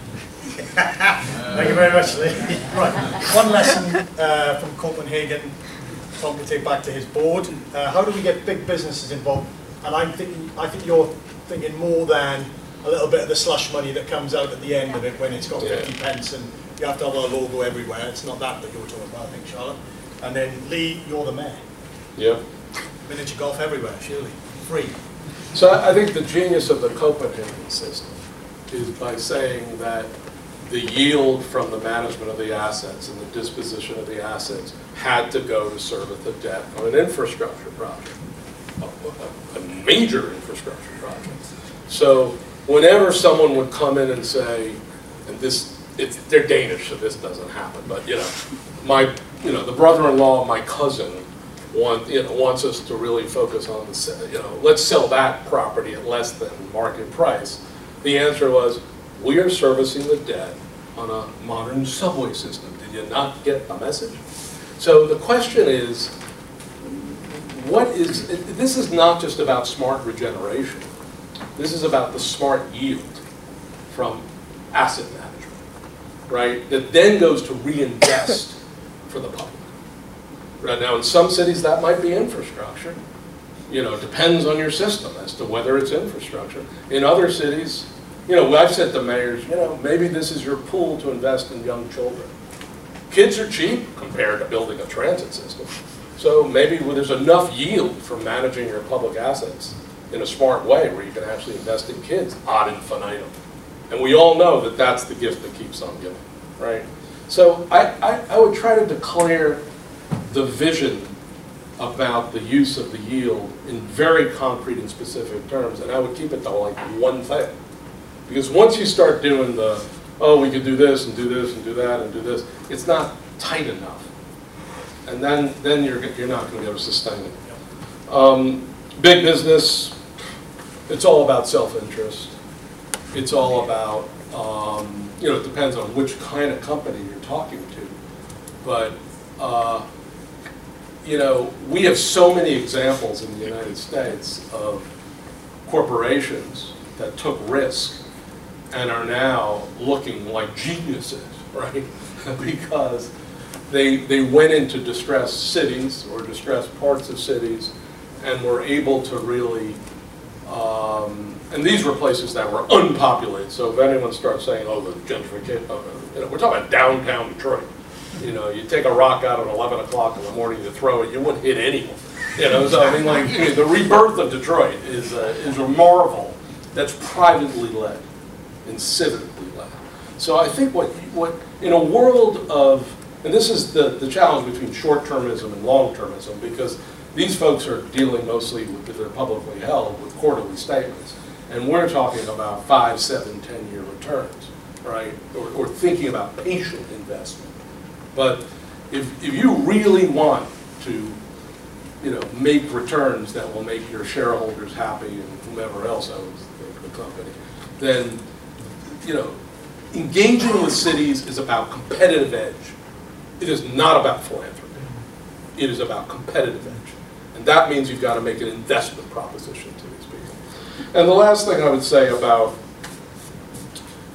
Thank you very much, Lee. Right, one lesson uh, from Copenhagen, Tom can take back to his board. Uh, how do we get big businesses involved? And I'm thinking, I think you're thinking more than a little bit of the slush money that comes out at the end of it when it's got Yeah. fifty pence and you have to have a logo everywhere. It's not that that you're talking about, I think, Charlotte. And then Lee, you're the mayor. Yep. Miniature golf everywhere, surely. Free. So I I think the genius of the Copenhagen system is by saying that the yield from the management of the assets and the disposition of the assets had to go to service the debt of an infrastructure project, a, a, a major infrastructure project. So whenever someone would come in and say, and this, it's, they're Danish, so this doesn't happen, but you know, my, you know, the brother-in-law of my cousin want, you know, wants us to really focus on the, you know, let's sell that property at less than market price. The answer was, we are servicing the debt on a modern subway system. Did you not get the message? So the question is, what is, this is not just about smart regeneration. This is about the smart yield from asset management, right? That then goes to reinvest for the public. Right now, in some cities, that might be infrastructure. You know, it depends on your system as to whether it's infrastructure. In other cities, you know, I've said to mayors, you know, maybe this is your pool to invest in young children. Kids are cheap compared to building a transit system. So maybe there's enough yield from managing your public assets in a smart way where you can actually invest in kids ad infinitum. And we all know that that's the gift that keeps on giving, right? So I, I, I would try to declare the vision about the use of the yield in very concrete and specific terms, and I would keep it to like one thing. Because once you start doing the, oh, we could do this and do this and do that and do this, it's not tight enough. And then, then you're, you're not going to be able to sustain it. Um, big business, it's all about self-interest. It's all about, um, you know, it depends on which kind of company you're talking to. But, uh, you know, we have so many examples in the United States of corporations that took risk and are now looking like geniuses, right? Because they, they went into distressed cities or distressed parts of cities and were able to really, um, and these were places that were unpopulated. So if anyone starts saying, oh, the gentrification, uh, you know, we're talking about downtown Detroit. You know, you take a rock out at eleven o'clock in the morning to throw it, you wouldn't hit anyone. You know, so I mean, like, I mean, the rebirth of Detroit is, uh, is a marvel that's privately led and civically led. So I think what, what in a world of, and this is the, the challenge between short-termism and long-termism, because these folks are dealing mostly with, they're publicly held with quarterly statements. And we're talking about five, seven, ten-year returns, right? Or, or thinking about patient investment. But if, if you really want to, you know, make returns that will make your shareholders happy and whomever else owns the, the company, then, you know, engaging with cities is about competitive edge. It is not about philanthropy. It is about competitive edge. And that means you've got to make an investment proposition to these people. And the last thing I would say about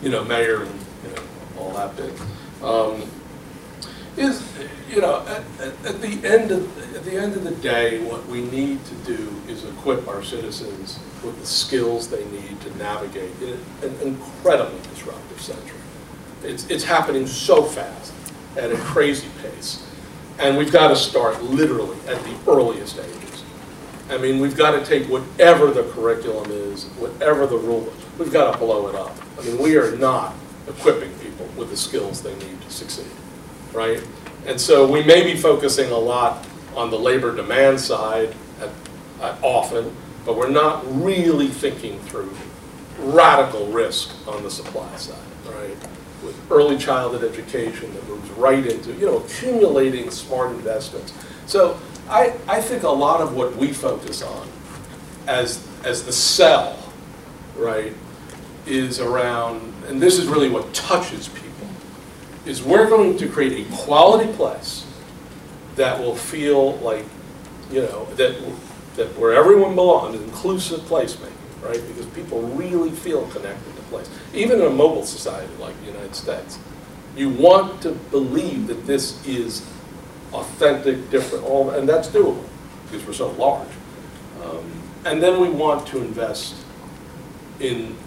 you know, mayor and, you know, all that bit. Um, is, you know, at, at, at the end of, at the end of the day, what we need to do is equip our citizens with the skills they need to navigate in an incredibly disruptive century. It's, it's happening so fast, at a crazy pace. And we've got to start literally at the earliest ages. I mean, we've got to take whatever the curriculum is, whatever the rule is, we've got to blow it up. I mean, we are not equipping people with the skills they need to succeed, right? And so we may be focusing a lot on the labor demand side at, at often, but we're not really thinking through radical risk on the supply side, right? With early childhood education that moves right into, you know, accumulating smart investments. So I, I think a lot of what we focus on as, as the sell, right, is around, and this is really what touches people, is we're going to create a quality place that will feel like, you know, that, that where everyone belongs, inclusive placemaking, right? Because people really feel connected to place. Even in a mobile society like the United States, you want to believe that this is authentic, different, all, and that's doable because we're so large. Um, and then we want to invest in,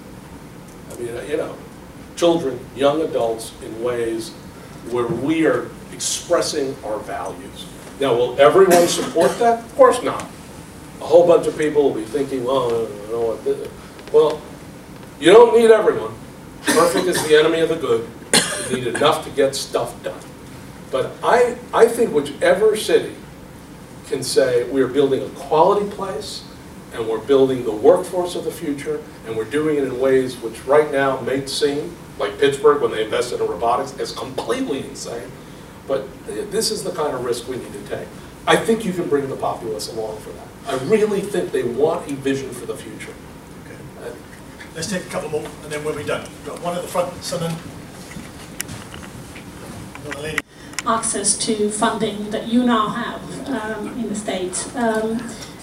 I mean, you know, children, young adults in ways where we are expressing our values. Now, will everyone support that? Of course not. A whole bunch of people will be thinking, well, I don't know what this is. Well, you don't need everyone. Perfect is the enemy of the good. You need enough to get stuff done. But I, I think whichever city can say we're building a quality place and we're building the workforce of the future and we're doing it in ways which right now may seem, like Pittsburgh when they invested in robotics, is completely insane. But this is the kind of risk we need to take. I think you can bring the populace along for that. I really think they want a vision for the future. Okay. Uh, let's take a couple more and then we'll be done. We've got one at the front, Sunan. Got a lady. Access to funding that you now have um, in the States. Um,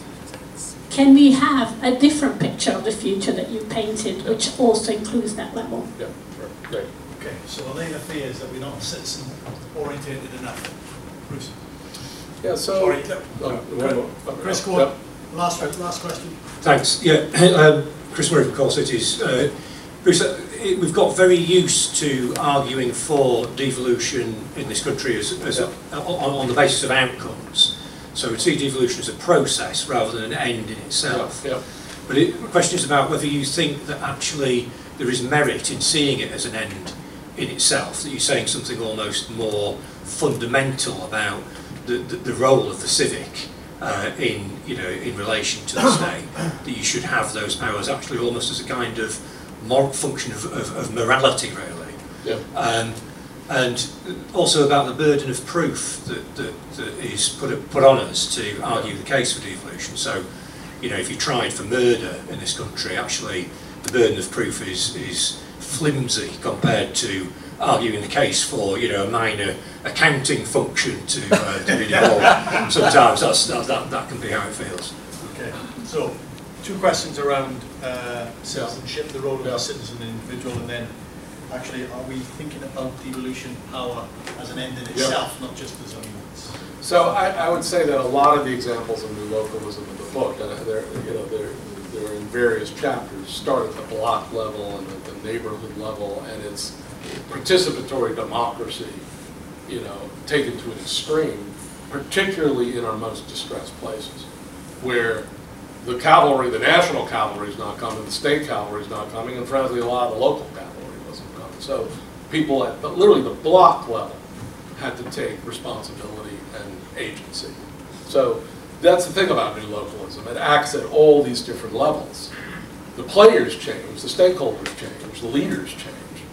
can we have a different picture of the future that you painted, yeah, which also includes that level? Yeah, sure. Great. Okay, so Elena fears that we're not citizen-oriented enough. Bruce? Yeah, so... Sorry, no. Oh, uh, Chris, go on. Yep. Last, last question. Thanks. Yeah, um, Chris Murray from Coal Cities. Uh, Bruce, uh, we've got very used to arguing for devolution in this country as, as yep. a, on, on the basis of outcomes. So we see devolution as a process rather than an end in itself. Yep. Yep. But it, the question is about whether you think that actually there is merit in seeing it as an end in itself, that you're saying something almost more fundamental about the, the, the role of the civic uh, in, you know, in relation to the state, that you should have those powers actually almost as a kind of moral function of, of, of morality, really. Yep. Um, and also about the burden of proof that, that, that is put, put on us to argue the case for devolution. So, you know, if you tried for murder in this country, actually the burden of proof is, is flimsy compared to arguing the case for, you know, a minor accounting function to, uh, to be devolved. Sometimes that's, that, that, that can be how it feels. Okay, so two questions around uh, citizenship, the role of the citizen and individual, and then actually, are we thinking about devolution power as an end in itself, yeah, not just as a means? So I, I would say that a lot of the examples of new localism in the book, and they're, you know, they're, they're in various chapters, start at the block level and at the neighborhood level, and it's participatory democracy, you know, taken to an extreme, particularly in our most distressed places, where the cavalry, the national cavalry is not coming, the state cavalry is not coming, and frankly, a lot of the local cavalry wasn't coming. So people at the, literally the block level had to take responsibility and agency. So that's the thing about new localism. It acts at all these different levels. The players change, the stakeholders change, the leaders change.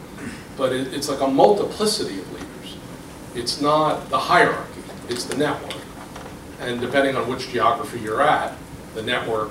But it, it's like a multiplicity of leaders. It's not the hierarchy, it's the network. And depending on which geography you're at, the network,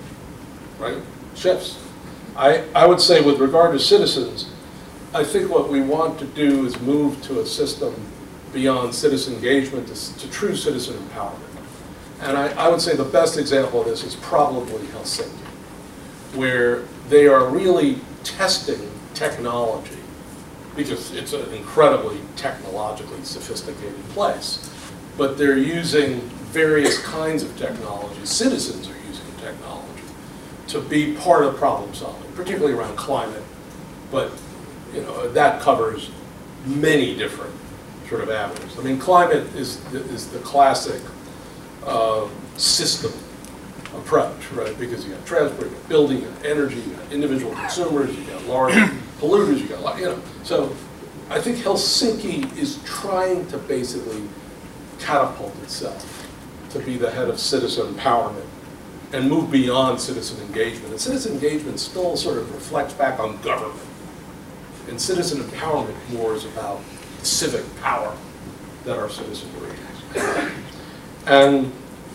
right, shifts. I, I would say with regard to citizens, I think what we want to do is move to a system beyond citizen engagement to, to true citizen empowerment. And I, I would say the best example of this is probably Helsinki, where they are really testing technology, because it's an incredibly technologically sophisticated place, but they're using various kinds of technology. Citizens are using technology to be part of problem solving, particularly around climate, but you know, that covers many different sort of avenues. I mean, climate is the, is the classic uh, system approach, right? Because you got transport, you got building, you got energy, you got individual consumers, you got large polluters, you got, you know. So I think Helsinki is trying to basically catapult itself to be the head of citizen empowerment and move beyond citizen engagement. And citizen engagement still sort of reflects back on government. And citizen empowerment more is about the civic power that our citizenry has. And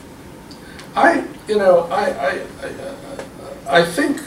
I, you know, I, I, I, I think,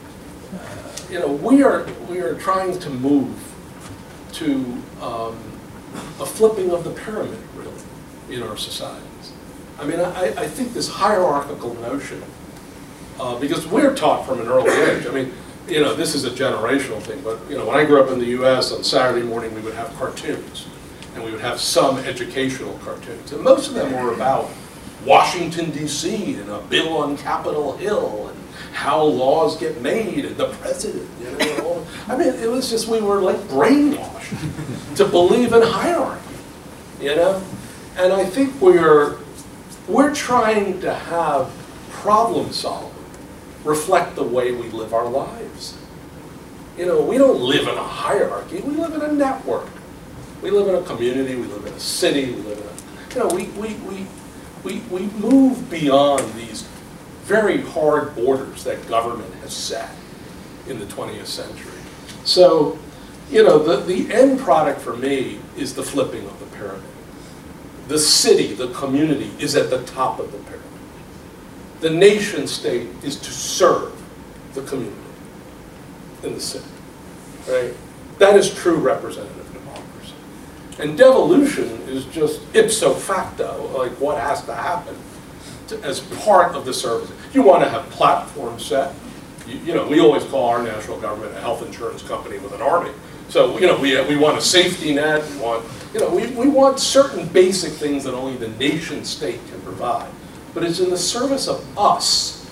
you know, we are, we are trying to move to um, a flipping of the pyramid, really, in our societies. I mean, I, I think this hierarchical notion, uh, because we're taught from an early age, I mean, you know, this is a generational thing, but, you know, when I grew up in the U S, on Saturday morning we would have cartoons, and we would have some educational cartoons, and most of them were about Washington, D C, and a bill on Capitol Hill, and how laws get made, and the president, you know, and all. I mean, it was just, we were like brainwashed to believe in hierarchy, you know? And I think we're, we're trying to have problem solving reflect the way we live our lives. You know, we don't live in a hierarchy, we live in a network. We live in a community, we live in a city, we live in a, you know, we, we, we, we, we move beyond these very hard borders that government has set in the twentieth century. So, you know, the, the end product for me is the flipping of the pyramid. The city, the community, is at the top of the pyramid. The nation state is to serve the community in the city, right? That is true representative democracy. And devolution is just ipso facto, like what has to happen to, as part of the service. You want to have platforms set. You, you know, we always call our national government a health insurance company with an army. So, you know, we, we want a safety net, we want, you know, we, we want certain basic things that only the nation state can provide. But it's in the service of us.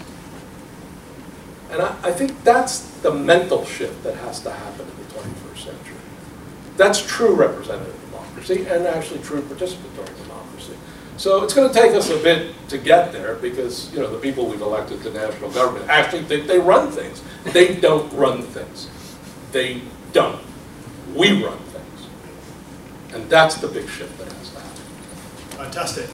And I, I think that's the mental shift that has to happen in the twenty-first century. That's true representative democracy and actually true participatory democracy. So it's going to take us a bit to get there because, you know, the people we've elected to national government actually think they run things. They don't run things. They don't. We run things. And that's the big shift that has to happen. Fantastic.